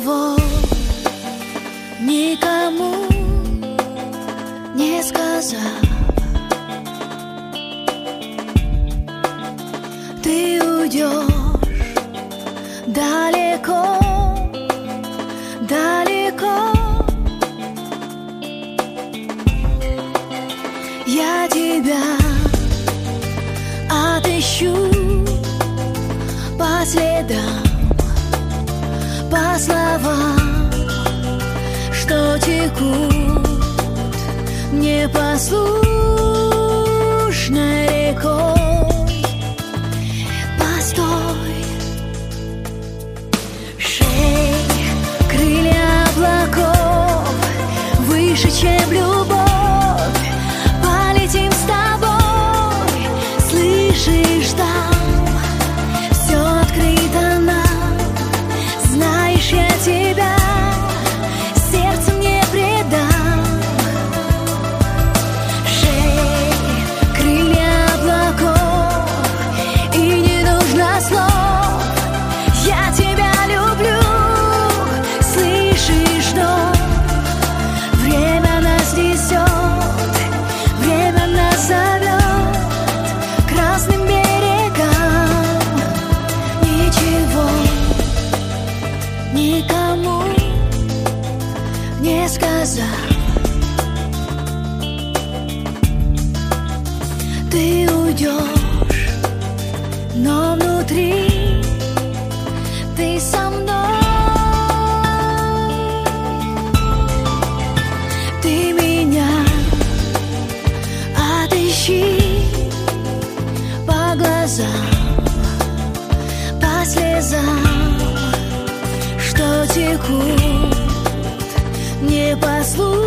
ничего никому не сказав, ты уйдешь далеко, далеко. Я тебя отыщу по следам, по словам, что текут непослушной рекой. Постой, шей, крылья облаков, выше, чем любовь, полетим с тобой. Слышишь, там все открыто нам, знаешь, я тебя сердцем не предам. Шей, крылья облаков, и не нужно слов, я тебя люблю. Слышишь, что время нас несет, время нас зовет к разным берегам. Ничего никому не сказав, ты уйдешь, но внутри ты со мной. Ты меня отыщи по глазам, по слезам, что текут непослушно.